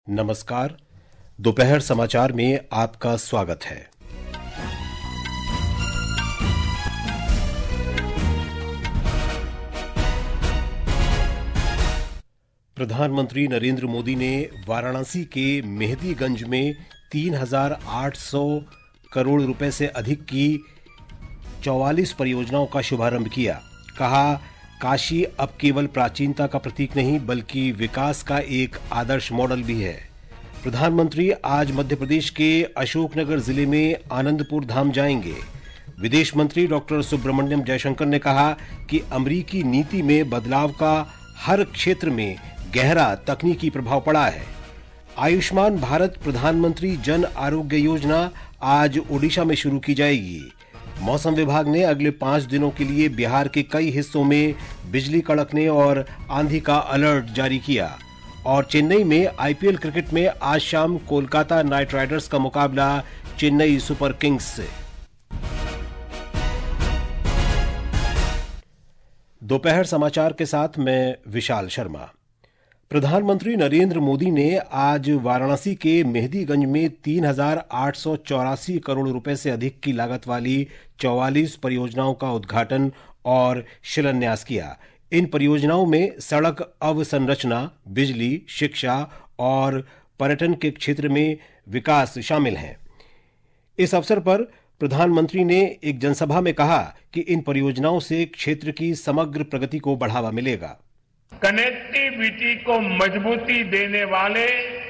नमस्कार। दोपहर समाचार में आपका स्वागत है। प्रधानमंत्री नरेंद्र मोदी ने वाराणसी के मेहदीगंज में 3,800 करोड़ रुपए से अधिक की 44 परियोजनाओं का शुभारंभ किया। कहा, काशी अब केवल प्राचीनता का प्रतीक नहीं बल्कि विकास का एक आदर्श मॉडल भी है। प्रधानमंत्री आज मध्य प्रदेश के अशोकनगर जिले में आनंदपुर धाम जाएंगे। विदेश मंत्री डॉक्टर सुब्रमण्यम जयशंकर ने कहा कि अमेरिकी नीति में बदलाव का हर क्षेत्र में गहरा तकनीकी प्रभाव पड़ा है। आयुष्मान भारत प्रधानमंत्री जन आरोग्य योजना आज ओडिशा में शुरू की जाएगी। मौसम विभाग ने अगले 5 दिनों के लिए बिहार के कई हिस्सों में बिजली कड़कने और आंधी का अलर्ट जारी किया। और चेन्नई में आईपीएल क्रिकेट में आज शाम कोलकाता नाइट राइडर्स का मुकाबला चेन्नई सुपर किंग्स से। दोपहर समाचार के साथ मैं विशाल शर्मा। प्रधानमंत्री नरेंद्र मोदी ने आज वाराणसी के मेहदीगंज में 3,884 करोड़ रुपए से अधिक की लागत वाली 44 परियोजनाओं का उद्घाटन और शिलान्यास किया। इन परियोजनाओं में सड़क अवसंरचना, बिजली, शिक्षा और पर्यटन के क्षेत्र में विकास शामिल हैं। इस अवसर पर प्रधानमंत्री ने एक जनसभा में कहा कि इन परियोजनाओं से क्षेत्र की समग्र प्रगति को बढ़ावा मिलेगा। कनेक्टिविटी को मजबूती देने वाले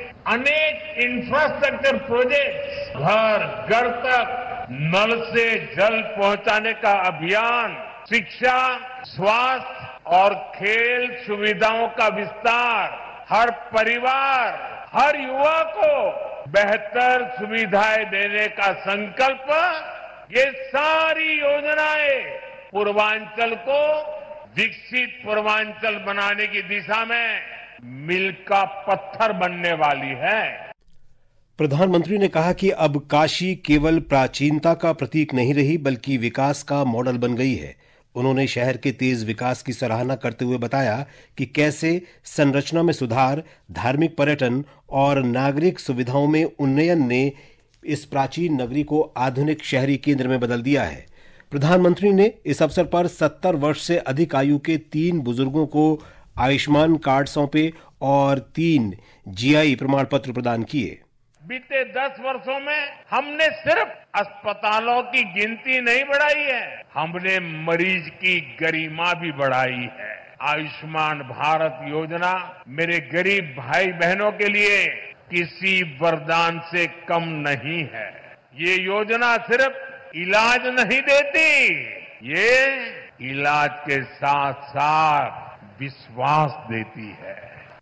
अनेक इंफ्रास्ट्रक्चर प्रोजेक्ट्स, घर घर तक नल से जल पहुंचाने का अभियान, शिक्षा, स्वास्थ्य और खेल सुविधाओं का विस्तार, हर परिवार, हर युवा को बेहतर सुविधाएं देने का संकल्प, ये सारी योजनाएं पूर्वांचल को विकसित पूर्वांचल बनाने की दिशा में मील का पत्थर बनने वाली है। प्रधानमंत्री ने कहा कि अब काशी केवल प्राचीनता का प्रतीक नहीं रही बल्कि विकास का मॉडल बन गई है। उन्होंने शहर के तेज विकास की सराहना करते हुए बताया कि कैसे संरचना में सुधार, धार्मिक पर्यटन और नागरिक सुविधाओं में उन्नयन ने इस प्राचीन नगरी को आधुनिक शहरी केंद्र में बदल दिया है। प्रधानमंत्री ने इस अवसर पर 70 वर्ष से अधिक आयु के 3 बुजुर्गों को आयुष्मान कार्ड सौंपे और 3 जीआई प्रमाण पत्र प्रदान किए। बीते 10 वर्षों में हमने सिर्फ अस्पतालों की गिनती नहीं बढ़ाई है, हमने मरीज की गरिमा भी बढ़ाई है। आयुष्मान भारत योजना मेरे गरीब भाई बहनों के लिए किसी वरदान से कम नहीं है। ये योजना सिर्फ इलाज नहीं देती, ये इलाज के साथ साथ विश्वास देती है।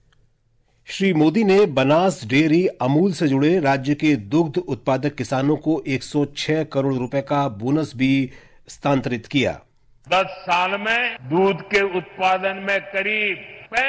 श्री मोदी ने बनास डेयरी अमूल से जुड़े राज्य के दुग्ध उत्पादक किसानों को 106 करोड़ रुपए का बोनस भी हस्तांतरित किया। 10 साल में दूध के उत्पादन में करीब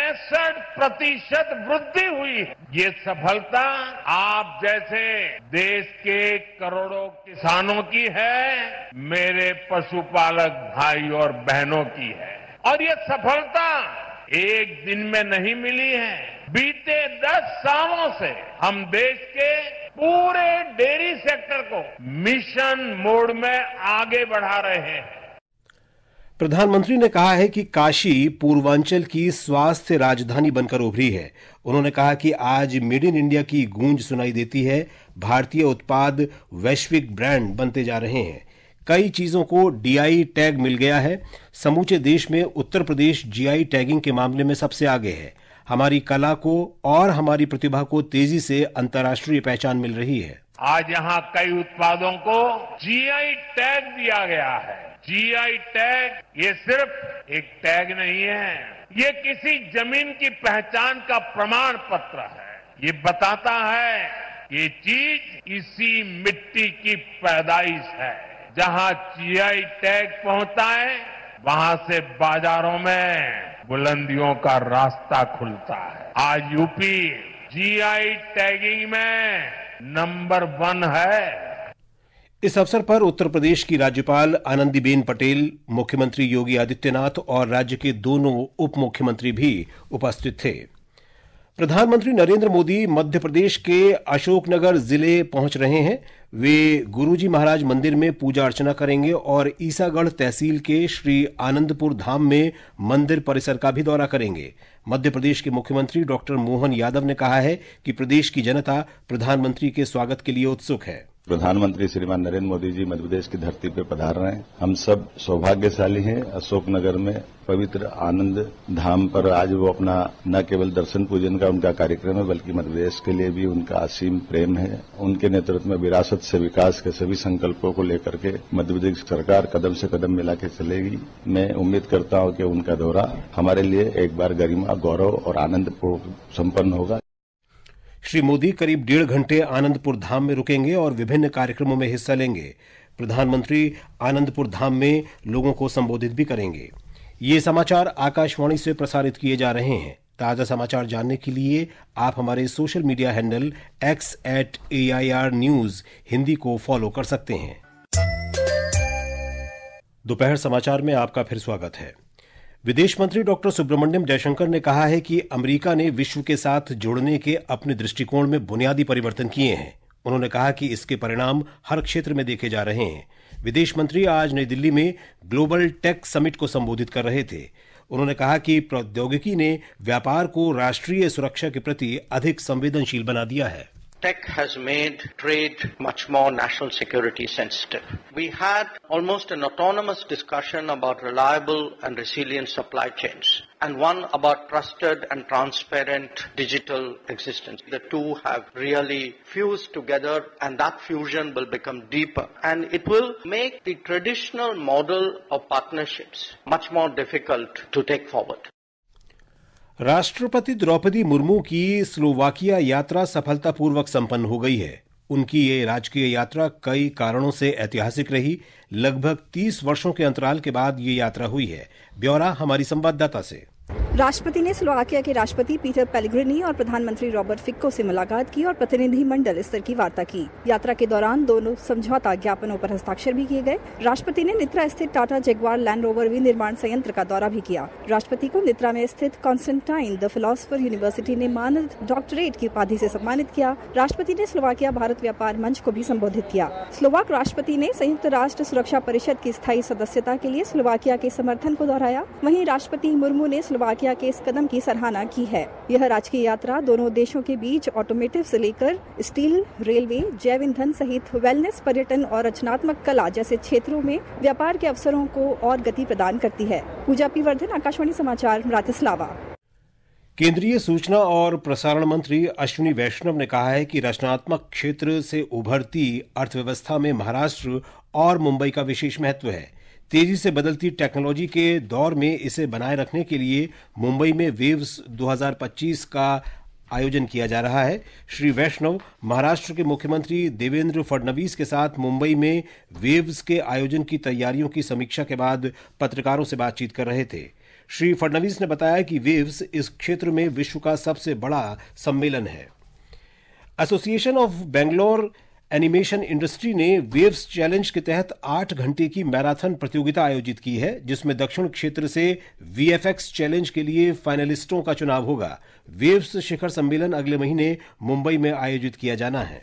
65% वृद्धि हुई। ये सफलता आप जैसे देश के करोड़ों किसानों की है, मेरे पशुपालक भाई और बहनों की है। और ये सफलता एक दिन में नहीं मिली है। बीते 10 सालों से हम देश के पूरे डेयरी सेक्टर को मिशन मोड में आगे बढ़ा रहे हैं। प्रधानमंत्री ने कहा है कि काशी पूर्वांचल की स्वास्थ्य राजधानी बनकर उभरी है। उन्होंने कहा कि आज मेड इन इंडिया की गूंज सुनाई देती है। भारतीय उत्पाद वैश्विक ब्रांड बनते जा रहे हैं। कई चीजों को डीआई टैग मिल गया है। समूचे देश में उत्तर प्रदेश जीआई टैगिंग के मामले में सबसे आगे है। हमारी कला को और हमारी प्रतिभा को तेजी से अंतर्राष्ट्रीय पहचान मिल रही है। आज यहाँ कई उत्पादों को जीआई टैग दिया गया है। जीआई टैग ये सिर्फ एक टैग नहीं है, ये किसी जमीन की पहचान का प्रमाण पत्र है। ये बताता है ये चीज इसी मिट्टी की पैदाइश है। जहाँ जीआई टैग पहुंचता है वहां से बाजारों में बुलंदियों का रास्ता खुलता है। आज यूपी जीआई टैगिंग में नंबर 1 है। इस अवसर पर उत्तर प्रदेश की राज्यपाल आनंदीबेन पटेल, मुख्यमंत्री योगी आदित्यनाथ और राज्य के दोनों उप मुख्यमंत्री भी उपस्थित थे। प्रधानमंत्री नरेंद्र मोदी मध्य प्रदेश के अशोकनगर जिले पहुंच रहे हैं। वे गुरुजी महाराज मंदिर में पूजा अर्चना करेंगे और ईसागढ़ तहसील के श्री आनंदपुर धाम में मंदिर परिसर का भी दौरा करेंगे। मध्य प्रदेश के मुख्यमंत्री डॉक्टर मोहन यादव ने कहा है कि प्रदेश की जनता प्रधानमंत्री के स्वागत के लिए उत्सुक है। प्रधानमंत्री श्रीमान नरेंद्र मोदी जी मध्य प्रदेश की धरती पर पधार रहे हैं। हम सब सौभाग्यशाली हैं। अशोकनगर में पवित्र आनंद धाम पर आज वो अपना न केवल दर्शन पूजन का उनका कार्यक्रम है, बल्कि मध्य प्रदेश के लिए भी उनका असीम प्रेम है। उनके नेतृत्व में विरासत से विकास के सभी संकल्पों को लेकर के मध्य प्रदेश सरकार कदम से कदम मिला के चलेगी। मैं उम्मीद करता हूं कि उनका दौरा हमारे लिए एक बार गरिमा, गौरव और आनंद संपन्न होगा। श्री मोदी करीब 1.5 घंटे आनंदपुर धाम में रुकेंगे और विभिन्न कार्यक्रमों में हिस्सा लेंगे। प्रधानमंत्री आनंदपुर धाम में लोगों को संबोधित भी करेंगे। ये समाचार आकाशवाणी से प्रसारित किए जा रहे हैं। ताजा समाचार जानने के लिए आप हमारे social media handle x@AIR News Hindi को फॉलो कर सकते हैं। दोपहर समाचार में आपका फिर स्वागत है। विदेश मंत्री डॉक्टर सुब्रमण्यम जयशंकर ने कहा है कि अमेरिका ने विश्व के साथ जुड़ने के अपने दृष्टिकोण में बुनियादी परिवर्तन किए हैं। उन्होंने कहा कि इसके परिणाम हर क्षेत्र में देखे जा रहे हैं। विदेश मंत्री आज नई दिल्ली में ग्लोबल टेक समिट को संबोधित कर रहे थे। उन्होंने कहा कि प्रौद्योगिकी ने व्यापार को राष्ट्रीय सुरक्षा के प्रति अधिक संवेदनशील बना दिया है। Tech has made trade much more national security sensitive. We had almost an autonomous discussion about reliable and resilient supply chains and one about trusted and transparent digital existence. The two have really fused together and that fusion will become deeper and it will make the traditional model of partnerships much more difficult to take forward. राष्ट्रपति द्रौपदी मुर्मू की Slovakia यात्रा सफलतापूर्वक संपन्न हो गई है। उनकी ये राजकीय यात्रा कई कारणों से ऐतिहासिक रही। लगभग 30 वर्षों के अंतराल के बाद ये यात्रा हुई है। ब्यौरा हमारी संवाददाता से। राष्ट्रपति ने स्लोवाकिया के राष्ट्रपति पीटर पेलेग्रिनी और प्रधानमंत्री रॉबर्ट फिको से मुलाकात की और प्रतिनिधि मंडल स्तर की वार्ता की। यात्रा के दौरान दोनों समझौता ज्ञापनों पर हस्ताक्षर भी किए गए। राष्ट्रपति ने नित्रा स्थित टाटा जगुआर लैंड रोवर विनिर्माण संयंत्र का दौरा भी किया। राष्ट्रपति को नित्रा में स्थित कॉन्स्टेंटाइन द फिलोसोफर यूनिवर्सिटी ने मानद डॉक्टरेट की उपाधि से सम्मानित किया। राष्ट्रपति ने स्लोवाकिया भारत व्यापार मंच को भी संबोधित किया। स्लोवाक राष्ट्रपति ने संयुक्त राष्ट्र सुरक्षा परिषद की स्थायी सदस्यता के लिए स्लोवाकिया के समर्थन को दोहराया। वहीं राष्ट्रपति मुर्मू ने स्लोवाकिया के इस कदम की सराहना की है। यह राजकीय यात्रा दोनों देशों के बीच ऑटोमोटिव से लेकर स्टील, रेलवे, जैव ईंधन सहित वेलनेस, पर्यटन और रचनात्मक कला जैसे क्षेत्रों में व्यापार के अवसरों को और गति प्रदान करती है। पूजा पी वर्धन, आकाशवाणी समाचार, ब्रातिस्लावा। केंद्रीय सूचना और प्रसारण मंत्री अश्विनी वैष्णव ने कहा है कि रचनात्मक क्षेत्र से उभरती अर्थव्यवस्था में महाराष्ट्र और मुंबई का विशेष महत्व है। तेजी से बदलती टेक्नोलॉजी के दौर में इसे बनाए रखने के लिए मुंबई में वेव्स 2025 का आयोजन किया जा रहा है। श्री वैष्णव महाराष्ट्र के मुख्यमंत्री देवेंद्र फडणवीस के साथ मुंबई में वेव्स के आयोजन की तैयारियों की समीक्षा के बाद पत्रकारों से बातचीत कर रहे थे। श्री फडणवीस ने बताया कि वेव्स इस क्षेत्र में विश्व का सबसे बड़ा सम्मेलन है। Association of Bangalore animation industry ने वेव्स चैलेंज के तहत 8 घंटे की मैराथन प्रतियोगिता आयोजित की है, जिसमें दक्षिण क्षेत्र से वीएफएक्स चैलेंज के लिए फाइनलिस्टों का चुनाव होगा। वेव्स शिखर सम्मेलन अगले महीने मुंबई में आयोजित किया जाना है।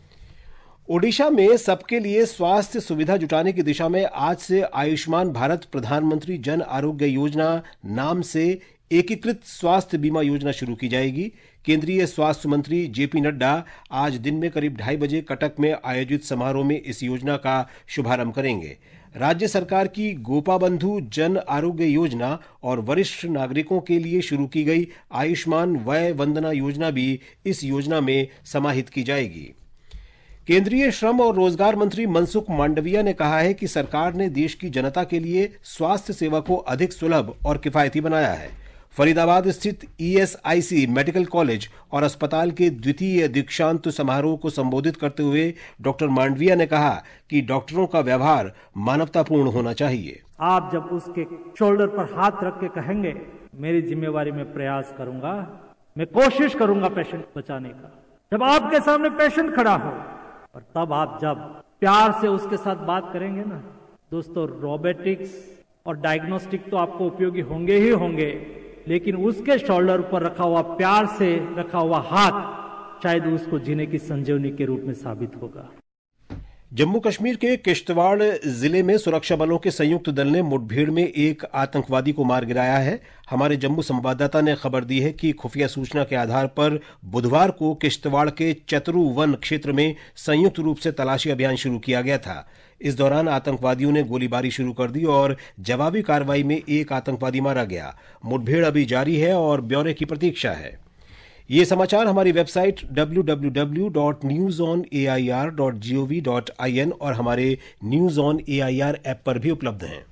ओडिशा में सबके लिए स्वास्थ्य सुविधा जुटाने की दिशा में आज से आयुष्मान भारत प्रधानमंत्री जन आरोग्य योजना नाम से एकीकृत स्वास्थ्य बीमा योजना शुरू की जाएगी। केंद्रीय स्वास्थ्य मंत्री जेपी नड्डा आज दिन में करीब 2:30 बजे कटक में आयोजित समारोह में इस योजना का शुभारंभ करेंगे। राज्य सरकार की गोपाबंधु जन आरोग्य योजना और वरिष्ठ नागरिकों के लिए शुरू की गई आयुष्मान वय वंदना योजना भी इस योजना में समाहित की जाएगी। केंद्रीय श्रम और रोजगार मंत्री मनसुख मांडविया ने कहा है कि सरकार ने देश की जनता के लिए स्वास्थ्य सेवा को अधिक सुलभ और किफायती बनाया है। फरीदाबाद स्थित ईएसआईसी मेडिकल कॉलेज और अस्पताल के द्वितीय दीक्षांत समारोह को संबोधित करते हुए डॉक्टर मांडविया ने कहा कि डॉक्टरों का व्यवहार मानवतापूर्ण होना चाहिए। आप जब उसके शोल्डर पर हाथ रख के कहेंगे मेरी जिम्मेवारी में प्रयास करूंगा, मैं कोशिश करूंगा पेशेंट बचाने का, जब आपके सामने पेशेंट खड़ा हो और तब आप जब प्यार से उसके साथ बात करेंगे ना, दोस्तों रोबोटिक्स और डायग्नोस्टिक तो आपको उपयोगी होंगे ही होंगे, लेकिन उसके शोल्डर पर रखा हुआ प्यार से रखा हुआ हाथ शायद उसको जीने की संजीवनी के रूप में साबित होगा। जम्मू कश्मीर के किश्तवाड़ जिले में सुरक्षा बलों के संयुक्त दल ने मुठभेड़ में एक आतंकवादी को मार गिराया है। हमारे जम्मू संवाददाता ने खबर दी है कि खुफिया सूचना के आधार पर बुधवार को किश्तवाड़ के चतरू वन क्षेत्र में संयुक्त रूप से तलाशी अभियान शुरू किया गया था। इस दौरान आतंकवादियों ने गोलीबारी शुरू कर दी और जवाबी कार्रवाई में एक आतंकवादी मारा गया। मुठभेड़ अभी जारी है और ब्यौरे की प्रतीक्षा है। ये समाचार हमारी वेबसाइट www.newsonair.gov.in और हमारे न्यूज ऑन एआईआर ऐप पर भी उपलब्ध हैं।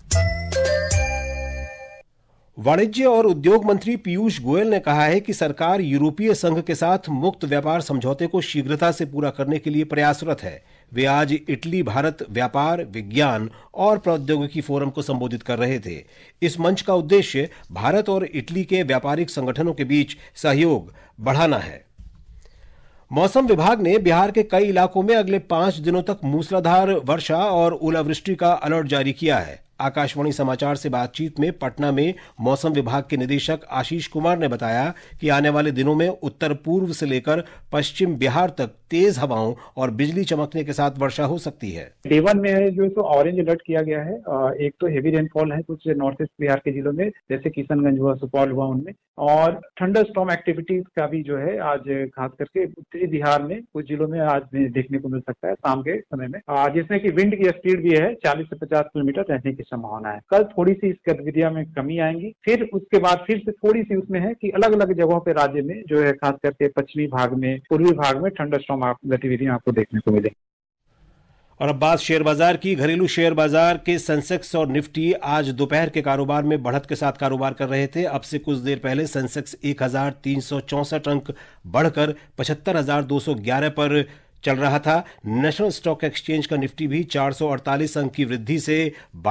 वाणिज्य और उद्योग मंत्री पीयूष गोयल ने कहा है कि सरकार यूरोपीय संघ के साथ मुक्त व्यापार समझौते को शीघ्रता से पूरा करने के लिए प्रयासरत है। वे आज इटली भारत व्यापार, विज्ञान और प्रौद्योगिकी फोरम को संबोधित कर रहे थे। इस मंच का उद्देश्य भारत और इटली के व्यापारिक संगठनों के बीच सहयोग बढ़ाना है। मौसम विभाग ने बिहार के कई इलाकों में अगले 5 दिनों तक मूसलाधार वर्षा और ओलावृष्टि का अलर्ट जारी किया है। आकाशवाणी समाचार से बातचीत में पटना में मौसम विभाग के निदेशक आशीष कुमार ने बताया कि आने वाले दिनों में उत्तर पूर्व से लेकर पश्चिम बिहार तक तेज हवाओं और बिजली चमकने के साथ वर्षा हो सकती है। डे 1 में जो है तो ऑरेंज अलर्ट किया गया है। एक तो हेवी रेनफॉल है कुछ नॉर्थ ईस्ट बिहार के जिलों में, जैसे किशनगंज हुआ, सुपौल हुआ, उनमें, और थंडर स्टॉर्म एक्टिविटीज का भी जो है आज खास करके उत्तरी बिहार में कुछ जिलों में आज देखने को मिल सकता है शाम के समय में, जिसमें कि विंड की स्पीड भी है 40 से 50 किलोमीटर रहने की संभावना है। कल थोड़ी सी इस गतिविधियां में कमी आएंगी, फिर उसके बाद फिर से थोड़ी सी उसमें है कि अलग अलग जगहों पे राज्य में जो है खास करके पश्चिमी भाग में, पूर्वी भाग में थंडर स्टॉर्म गतिविधियां आपको देखने को मिलेंगी। और अब बात शेयर बाजार की। घरेलू शेयर बाजार के सेंसेक्स और निफ्टी आज दोपहर के कारोबार में बढ़त के साथ कारोबार कर रहे थे। अब से कुछ देर पहले सेंसेक्स 1364 अंक बढ़कर 75,211 पर चल रहा था। नेशनल स्टॉक एक्सचेंज का निफ्टी भी 448 अंक की वृद्धि से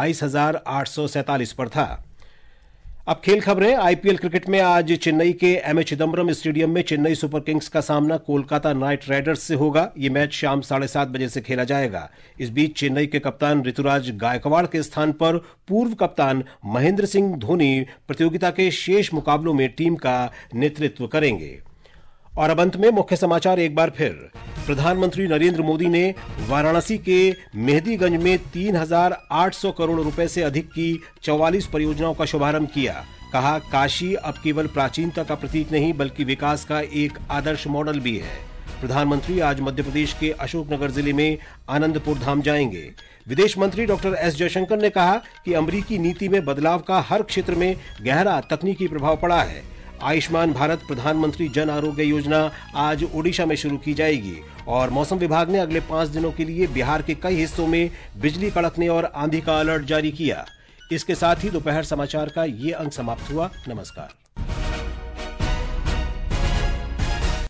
22,847 पर था। अब खेल खबरें। आईपीएल क्रिकेट में आज चेन्नई के एमए चिदम्बरम स्टेडियम में चेन्नई सुपर किंग्स का सामना कोलकाता नाइट राइडर्स से होगा। यह मैच शाम 7:30 बजे से खेला जाएगा। इस बीच चेन्नई के कप्तान ऋतुराज गायकवाड़ के स्थान पर पूर्व कप्तान महेंद्र सिंह धोनी प्रतियोगिता के शेष मुकाबलों में टीम का नेतृत्व करेंगे। और अब अंत में मुख्य समाचार एक बार फिर। प्रधानमंत्री नरेंद्र मोदी ने वाराणसी के मेहदीगंज में 3,800 करोड़ रुपए से अधिक की 44 परियोजनाओं का शुभारंभ किया। कहा, काशी अब केवल प्राचीनता का प्रतीक नहीं बल्कि विकास का एक आदर्श मॉडल भी है। प्रधानमंत्री आज मध्य प्रदेश के अशोकनगर जिले में आनंदपुर धाम जाएंगे। विदेश मंत्री डॉक्टर एस जयशंकर ने कहा कि अमेरिकी नीति में बदलाव का हर क्षेत्र में गहरा तकनीकी प्रभाव पड़ा है। आयुष्मान भारत प्रधानमंत्री जन आरोग्य योजना आज ओडिशा में शुरू की जाएगी। और मौसम विभाग ने अगले 5 दिनों के लिए बिहार के कई हिस्सों में बिजली कड़कने और आंधी का अलर्ट जारी किया। इसके साथ ही दोपहर समाचार का ये अंक समाप्त हुआ। नमस्कार।